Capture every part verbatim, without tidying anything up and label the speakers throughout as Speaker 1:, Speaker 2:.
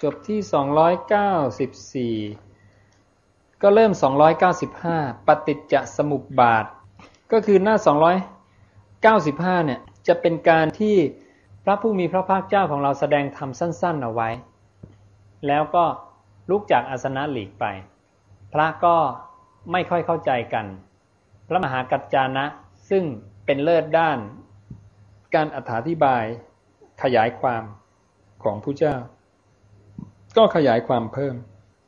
Speaker 1: จบที่สองร้อยเก้าสิบสี่ก็เริ่มสองร้อยเก้าสิบห้าปฏิจจสมุปบาทก็คือหน้าสองร้อยเก้าสิบห้าเนี่ยจะเป็นการที่พระผู้มีพระภาคเจ้าของเราแสดงธรรมสั้นๆเอาไว้แล้วก็ลุกจากอาสนะหลีกไปพระก็ไม่ค่อยเข้าใจกันพระมหากัจจานะซึ่งเป็นเลิศด้านการอธิบายขยายความของพระเจ้าก็ขยายความเพิ่ม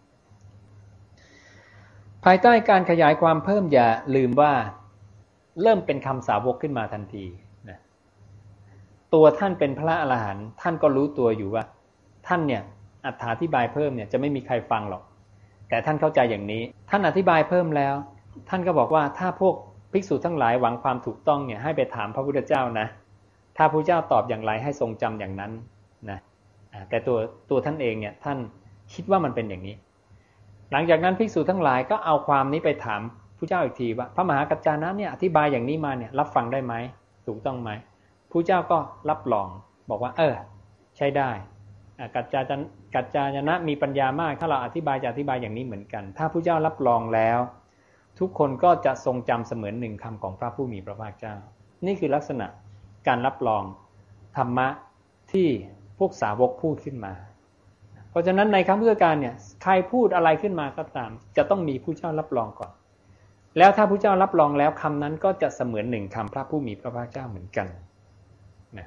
Speaker 1: ภายใต้การขยายความเพิ่มอย่าลืมว่าเริ่มเป็นคำสาวกขึ้นมาทันทีนะตัวท่านเป็นพระอรหันต์ท่านก็รู้ตัวอยู่ว่าท่านเนี่ยอธิบายเพิ่มเนี่ยจะไม่มีใครฟังหรอกแต่ท่านเข้าใจอย่างนี้ท่านอธิบายเพิ่มแล้วท่านก็บอกว่าถ้าพวกภิกษุทั้งหลายหวังความถูกต้องเนี่ยให้ไปถามพระพุทธเจ้านะถ้าพระเจ้าตอบอย่างไรให้ทรงจำอย่างนั้นนะแต่ตัวตัวท่านเองเนี่ยท่านคิดว่ามันเป็นอย่างนี้หลังจากนั้นภิกษุทั้งหลายก็เอาความนี้ไปถามพระเจ้าอีกทีว่าพระมหากัจจานะเนี่ยอธิบายอย่างนี้มาเนี่ยรับฟังได้ไหมถูกต้องไหมพระเจ้าก็รับรองบอกว่าเออใช้ได้กัจจากัจจานะมีปัญญามากถ้าเราอธิบายจะอธิบายอย่างนี้เหมือนกันถ้าพระเจ้ารับรองแล้วทุกคนก็จะทรงจำเสมือนหนึ่งคำของพระผู้มีพระภาคเจ้านี่คือลักษณะการรับรองธรรมะที่พวกสาวกพูดขึ้นมาเพราะฉะนั้นในครั้งพุทธกาลเนี่ยใครพูดอะไรขึ้นมาก็ตามจะต้องมีผู้เจ้ารับรองก่อนแล้วถ้าผู้เจ้ารับรองแล้วคำนั้นก็จะเสมือนหนึ่งคำพระผู้มีพระภาคเจ้าเหมือนกันนะ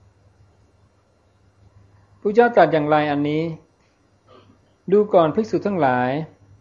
Speaker 1: ผู้เจ้าตรัสอย่างไรอันนี้ดูก่อนภิกษุทั้งหลาย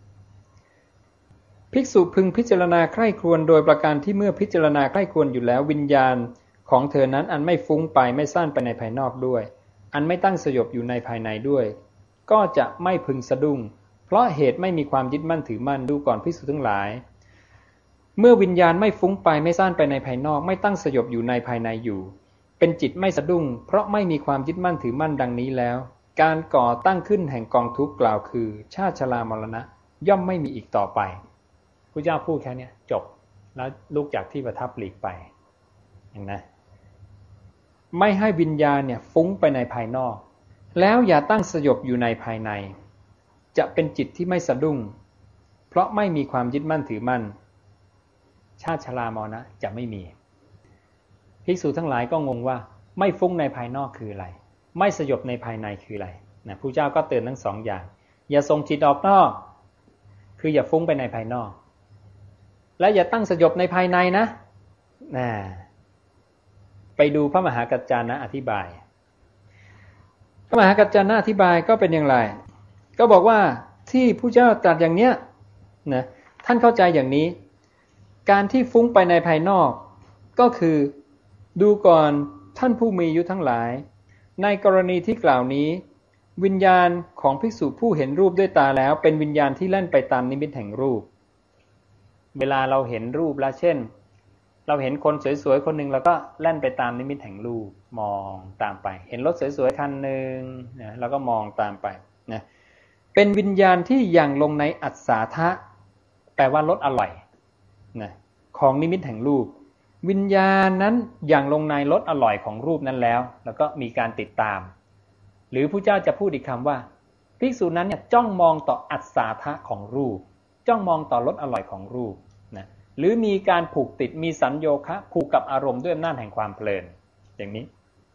Speaker 1: ภิกษุพึงพิจารณาใคร่ครวญโดยประการที่เมื่อพิจารณาใคร่ครวญอยู่แล้ววิญญาณของเธอนั้นอันไม่ฟุ้งไปไม่ซ่านไปในภายนอกด้วยอันไม่ตั้งสยบอยู่ในภายในด้วยก็จะไม่พึงสะดุ้งเพราะเหตุไม่มีความยึดมั่นถือมั่นดูก่อนภิกษุทั้งหลายเมื่อวิญญาณไม่ฟุ้งไปไม่ซ่านไปในภายนอกไม่ตั้งสยบอยู่ในภายในอยู่เป็นจิตไม่สะดุ้งเพราะไม่มีความยึดมั่นถือมั่นดังนี้แล้วการก่อตั้งขึ้นแห่งกองทุกข์กล่าวคือชาติชรามรณะย่อมไม่มีอีกต่อไปพระเจ้าพูดแค่นี้จบแล้วลุกจากที่ประทับหลีกไปอย่างนั้นไม่ให้วิญญาณเนี่ยฟุ้งไปในภายนอกแล้วอย่าตั้งสยบอยู่ในภายในจะเป็นจิตที่ไม่สะดุ้งเพราะไม่มีความยึดมั่นถือมั่นชาติชรามรณะจะไม่มีภิกษุทั้งหลายก็งงว่าไม่ฟุ้งในภายนอกคืออะไรไม่สยบในภายในคืออะไรนะพระเจ้าก็เตือนทั้งสองอย่างอย่าส่งจิตออกนอกคืออย่าฟุ้งไปในภายนอกและอย่าตั้งสยบในภายในนะนะไปดูพระมหากัจจานะอธิบายพระมหากัจจานะอธิบายก็เป็นอย่างไรก็บอกว่าที่พระเจ้าตรัสอย่างเนี้ยนะท่านเข้าใจอย่างนี้การที่ฟุ้งไปในภายนอกก็คือดูก่อนท่านผู้มีอายุทั้งหลายในกรณีที่กล่าวนี้วิญญาณของภิกษุผู้เห็นรูปด้วยตาแล้วเป็นวิญญาณที่แล่นไปตามนิมิตแห่งรูปเวลาเราเห็นรูปแล้วเช่นเราเห็นคนสวยๆคนหนึ่งเราก็แล่นไปตามนิมิตแห่งรูปมองตามไปเห็นรถสวยๆคันหนึ่งนะเราก็มองตามไปนะเป็นวิญญาณที่ยังลงในอัศทะแปลว่ารสอร่อยนะของนิมิตแห่งรูปวิญญาณนั้นยังลงในรสอร่อยของรูปนั้นแล้วแล้วก็มีการติดตามหรือพระเจ้าจะพูดอีกคำว่าภิกษุนั้นเนี่ยจ้องมองต่ออัศทะของรูปจ้องมองต่อรสอร่อยของรูปนะหรือมีการผูกติดมีสัญโยคะผูกกับอารมณ์ด้วยอำนาจแห่งความเพลินอย่างนี้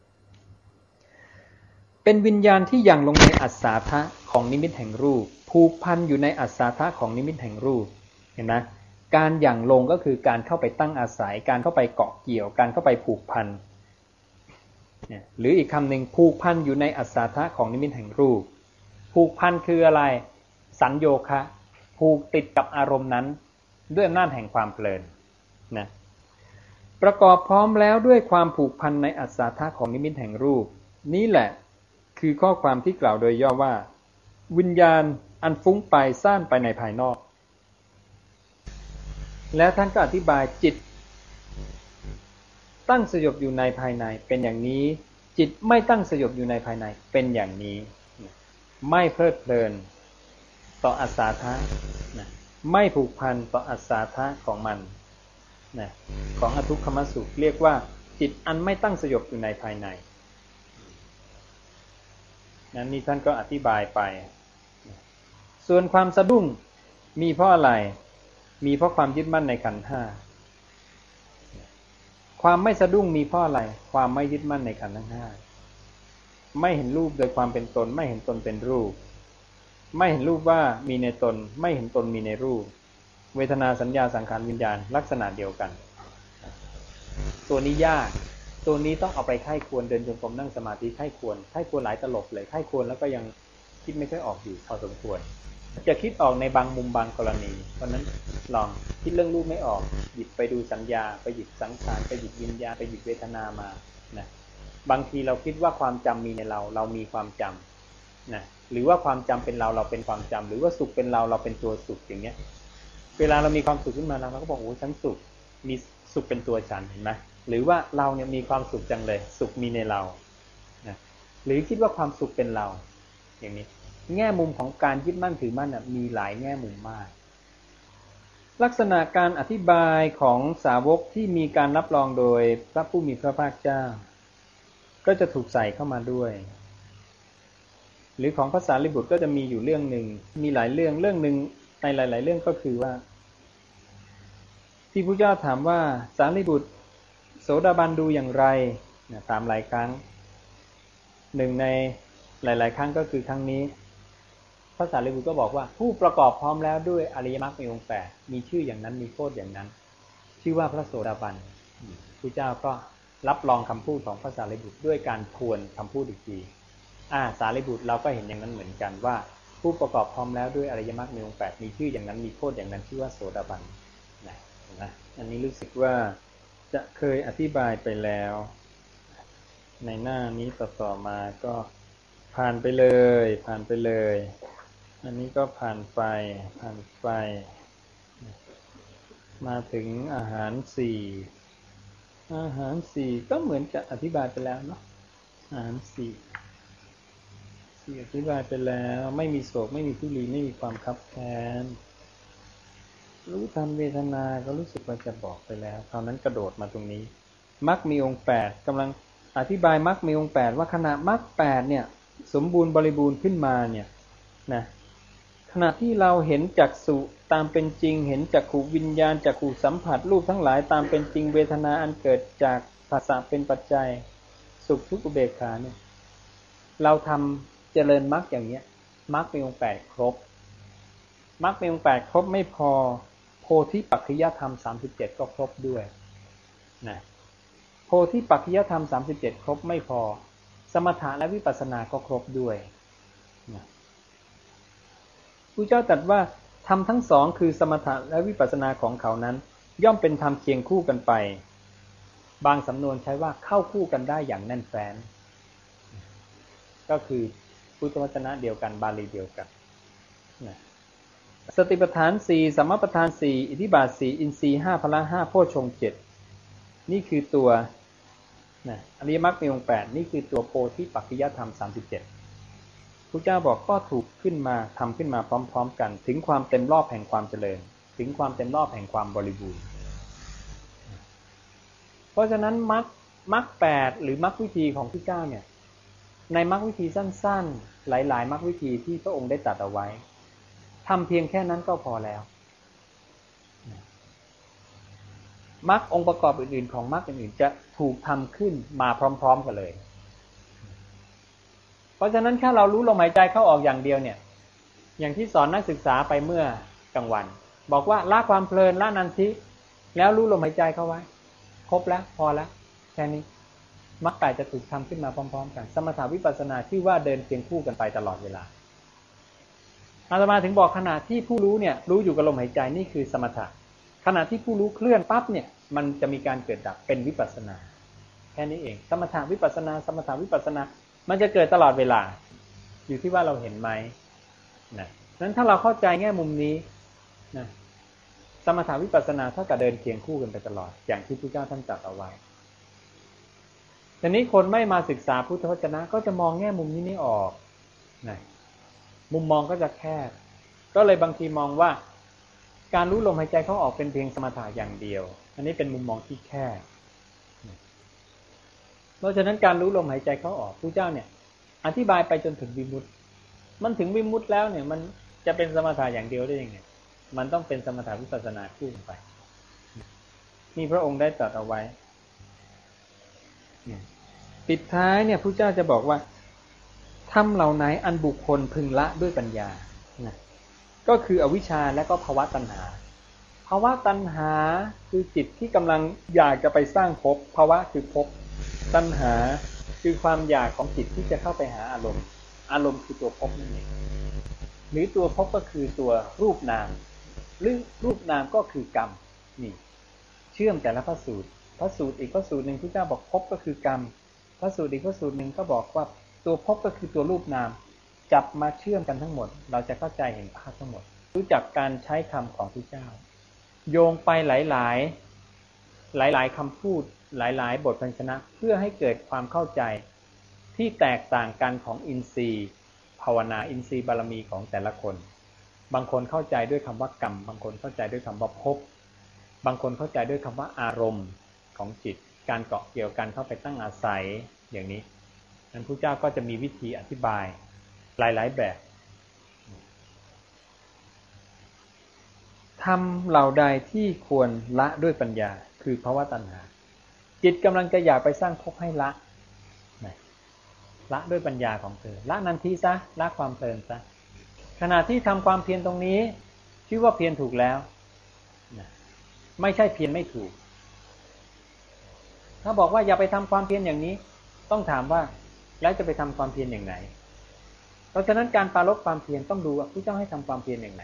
Speaker 1: เป็นวิญญาณที่ยังลงในอัศทะของนิมิตแห่งรูปผูกพันอยู่ในอัศทะของนิมิตแห่งรูปเห็นไหมการหยั่งลงก็คือการเข้าไปตั้งอาศัยการเข้าไปเกาะเกี่ยวการเข้าไปผูกพันหรืออีกคำหนึ่งผูกพันอยู่ในอัศทะของนิมิตแห่งรูปผูกพันคืออะไรสัญโยคะผูกติดกับอารมณ์นั้นด้วยอำนาจแห่งความเพลินนะประกอบพร้อมแล้วด้วยความผูกพันในอัศทะของนิมิตแห่งรูปนี้แหละคือข้อความที่กล่าวโดยย่อว่าวิญญาณอันฟุ้งไปซ่านไปในภายนอกแล้วท่านก็อธิบายจิตตั้งสยบอยู่ในภายในเป็นอย่างนี้จิตไม่ตั้งสยบอยู่ในภายในเป็นอย่างนี้ไม่เพลิดเพลินต่ออัศทะนะไม่ผูกพันต่ออัศทะของมันนะของอทุกขมสุขเรียกว่าจิตอันไม่ตั้งสยบอยู่ในภายในนั้นนี่ท่านก็อธิบายไปส่วนความสะดุ้งมีเพราะอะไรมีเพราะความยึดมั่นในขันธ์ห้าความไม่สะดุ้งมีเพราะอะไรความไม่ยึดมั่นในขันธ์ทั้งห้าไม่เห็นรูปโดยความเป็นตนไม่เห็นตนเป็นรูปไม่เห็นรูปว่ามีในตนไม่เห็นตนมีในรูปเวทนาสัญญาสังขารวิญญาณลักษณะเดียวกันตัวนี้ยากตัวนี้ต้องเอาไปไข้ควรเดินจงกรมนั่งสมาธิไข้ควรไข้ควรหลายตลบเลยไข้ควรแล้วก็ยังคิดไม่ค่อยออกอยู่พอสมควรจะคิดออกในบางมุมบางกรณีเพราะนั้นลองคิดเรื่องรูปไม่ออกหยิบไปดูสัญญาไปหยิบสังขารไปหยิบวิญญาณไปหยิบเวทนามานะบางทีเราคิดว่าความจำมีในเราเรามีความจำนะหรือว่าความจำเป็นเราเราเป็นความจำหรือว่าสุขเป็นเราเราเป็นตัวสุขอย่างเงี้ยเวลาเรามีความสุขขึ้นมาเราก็บอกโอ้ฉันสุขมีสุขเป็นตัวฉันเห็นไหมหรือว่าเราเนี่ยมีความสุขจังเลยสุขมีในเรานะหรือคิดว่าความสุขเป็นเราอย่างนี้แง่มุมของการยึดมั่นถือมั่นมีหลายแง่มุมมากลักษณะการอธิบายของสาวกที่มีการรับรองโดยพระผู้มีพระภาคเจ้าก็จะถูกใส่เข้ามาด้วยหรือของพระสารีบุตรก็จะมีอยู่เรื่องหนึ่งมีหลายเรื่องเรื่องหนึ่งในหลายๆเรื่องก็คือว่าที่พระเจ้าถามว่าสารีบุตรโสดาบันดูอย่างไรถามหลายครั้งหนึ่งในหลายๆครั้งก็คือครั้งนี้พระสารีบุตรก็บอกว่าผู้ประกอบพร้อมแล้วด้วยอริยมรรคมีองค์แปดมีชื่ออย่างนั้นมีโทษอย่างนั้นชื่อว่าพระโสดาบันพระเจ้าก็รับรองคำพูดของพระสารีบุตรด้วยการทวนคำพูดอีกทีอ่าสารีบุตรเราก็เห็นอย่างนั้นเหมือนกันว่าผู้ประกอบพร้อมแล้วด้วยอริยมรรคมีองค์แปดมีชื่ออย่างนั้นมีโทษอย่างนั้นชื่อว่าโสดาบันนะนะอันนี้รู้สึกว่าจะเคยอธิบายไปแล้วในหน้านี้ต่อๆมาก็ผ่านไปเลยผ่านไปเลยอันนี้ก็ผ่านไปผ่านไปมาถึงอาหารสี่อาหารสี่ก็เหมือนจะอธิบายไปแล้วเนาะอาหารสี่สี่อธิบายไปแล้วไม่มีโศกไม่มีทุลีไม่มีความคับแค้นรู้ทันเวทนาก็รู้สึกว่าจะบอกไปแล้วคราวนั้นกระโดดมาตรงนี้มรรคมีองค์แปดกำลังอธิบายมรรคมีองค์แปดว่าขณะมรรคแปดเนี่ยสมบูรณ์บริบูรณ์ขึ้นมาเนี่ยนะขณะที่เราเห็นจักษุตามเป็นจริงเห็นจักขุวิญญาณจักขุสัมผัสรูปทั้งหลายตามเป็นจริงเวทนาอันเกิดจากภาษาเป็นปัจจัยสุขทุกข์อุเบกขาเนี่ยเราทำเจริญมรรคอย่างเนี้ยมรรคมีองค์แปดครบมรรคมีองค์แปดครบไม่พอโพธิปักขิยธรรมสามสิบเจ็ดก็ครบด้วยนะโพธิปักขิยธรรมสามสิบเจ็ดครบไม่พอสมถะและวิปัสสนาก็ครบด้วยนะพระเจ้าตรัสว่าธรรมทั้งสองคือสมถะและวิปัสสนาของเขานั้นย่อมเป็นธรรมเคียงคู่กันไปบางสำนวนใช้ว่าเข้าคู่กันได้อย่างแน่นแฟ้นก็คือพุทธวจนะเดียวกันบาลีเดียวกันนะสติปัฏฐานสี่สัมมาปัฏฐานสี่อิทธิบาทสี่อินทรีย์ห้าพละห้าโพชฌงค์เจ็ดนี่คือตัวนะอริยมรรคมีองค์แปดนี่คือตัวโพธิปักขิยธรรมสามสิบเจ็ดพระเจ้าบอกก็ถูกขึ้นมาทำขึ้นมาพร้อมๆกันถึงความเต็มรอบแห่งความเจริญถึงความเต็มรอบแห่งความบริบูรณ์เพราะฉะนั้นมรรคมรรคแปดหรือมรรควิธีของพระเจ้าเนี่ยในมรรควิธีสั้นๆหลายๆมรรควิธีที่พระองค์ได้ตรัสเอาไว้ทำเพียงแค่นั้นก็พอแล้วมรรคองค์ประกอบอื่นๆของมรรคอื่นๆจะถูกทำขึ้นมาพร้อมๆกันเลยเพราะฉะนั้นแค่เรารู้ลมหายใจเข้าออกอย่างเดียวเนี่ยอย่างที่สอนนักศึกษาไปเมื่อกลางวันบอกว่าละความเพลินละนันทิแล้วรู้ลมหายใจเข้าไว้ครบแล้วพอแล้วแค่นี้มรรคแปดจะถูกทำขึ้นมาพร้อมๆกันสมถะวิปัสสนาที่ว่าเดินเคียงคู่กันไปตลอดเวลาอาตมาถึงบอกขณะที่ผู้รู้เนี่ยรู้อยู่กับลมหายใจนี่คือสมถะขณะที่ผู้รู้เคลื่อนปั๊บเนี่ยมันจะมีการเกิดดับเป็นวิปัสสนาแค่นี้เองสมถะวิปัสสนาสมถะวิปัสสนามันจะเกิดตลอดเวลาอยู่ที่ว่าเราเห็นไหมนะนั้นถ้าเราเข้าใจแง่มุมนี้นะสมถะวิปัสสนาเท่ากับเดินเคียงคู่กันไปตลอดอย่างที่พระเจ้าท่านตรัสเอาไว้ทีนี้คนไม่มาศึกษาพุทธวจนะก็จะมองแง่มุมนี้ไม่ออกนะมุมมองก็จะแคบก็เลยบางทีมองว่าการรู้ลมหายใจเข้าออกเป็นเพียงสมถะอย่างเดียวอันนี้เป็นมุมมองที่แคบเพราะฉะนั้นการรู้ลมหายใจเข้าออกพระเจ้าเนี่ยอธิบายไปจนถึงวิมุตติมันถึงวิมุตติแล้วเนี่ยมันจะเป็นสมถะอย่างเดียวได้ยังไงมันต้องเป็นสมถะวิปัสสนาคู่กันไปนี่พระองค์ได้ตรัสเอาไว้ปิดท้ายเนี่ยพระเจ้าจะบอกว่าธรรมเหล่าไหนอันบุคคลพึงละด้วยปัญญานะก็คืออวิชชาและก็ภวตัณหาภวตัณหาคือจิตที่กำลังอยากจะไปสร้างภพภวะคือภพตัณหาคือความอยากของจิตที่จะเข้าไปหาอารมณ์อารมณ์คือตัวภพนั่นเองหรือตัวภพก็คือตัวรูปนามหรือรูปนามก็คือกรรมนี่เชื่อมแต่ละพระสูตรพระสูตรอีกพระสูตรหนึ่งพระเจ้าบอกภพก็คือกรรมพระสูตรอีกพระสูตรหนึ่งก็บอกว่าตัวภพก็คือตัวรูปนามจับมาเชื่อมกันทั้งหมดเราจะเข้าใจเห็นภาพทั้งหมดรู้จักการใช้คำของพระเจ้าโยงไปหลายๆหลายๆคำพูดหลายๆบทพยัญชนะเพื่อให้เกิดความเข้าใจที่แตกต่างกันของอินทรีย์ภาวนาอินทรีย์บารมีของแต่ละคนบางคนเข้าใจด้วยคำว่ากรรมบางคนเข้าใจด้วยคำว่าภพบางคนเข้าใจด้วยคำว่าอารมณ์ของจิตการเกาะเกี่ยวกันเข้าไปตั้งอาศัยอย่างนี้นั้นพระเจ้าก็จะมีวิธีอธิบายหลายๆแบบทำเหล่าใดที่ควรละด้วยปัญญาคือภวตัณหาจิตกำลังจะอยากไปสร้างภพให้ละละด้วยปัญญาของเธอละนันทีซะละความเพลินซะขณะที่ทำความเพียรตรงนี้ชื่อว่าเพียรถูกแล้วไม่ใช่เพียรไม่ถูกถ้าบอกว่าอย่าไปทำความเพียรอย่างนี้ต้องถามว่าแล้วจะไปทำความเพียรอย่างไหนเพราะฉะนั้นการปรารภความเพียรต้องดูว่าพระเจ้าให้ทำความเพียรอย่างไหน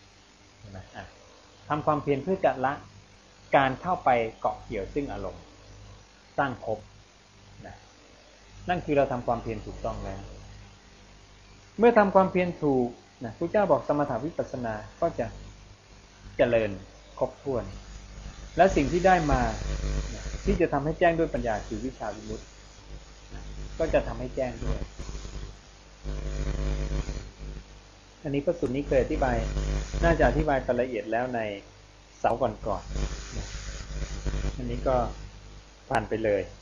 Speaker 1: ทำความเพียรเพื่อจะละการเข้าไปเกาะเกี่ยวซึ่งอารมณ์สร้างภพนะนั่นคือเราทำความเพียรถูกต้องแล้วเมื่อทำความเพียรถูกนะพระเจ้าบอกสมถะวิปัสสนาก็จะเจริญครบถ้วนและสิ่งที่ได้มาที่จะทำให้แจ้งด้วยปัญญาคือวิชาวิมุตติก็จะทำให้แจ้งด้วยอันนี้พระสูตรนี้เคยอธิบายน่าจะอธิบายละเอียดแล้วในเสาร์ก่อนๆอันนี้ก็ผ่านไปเลย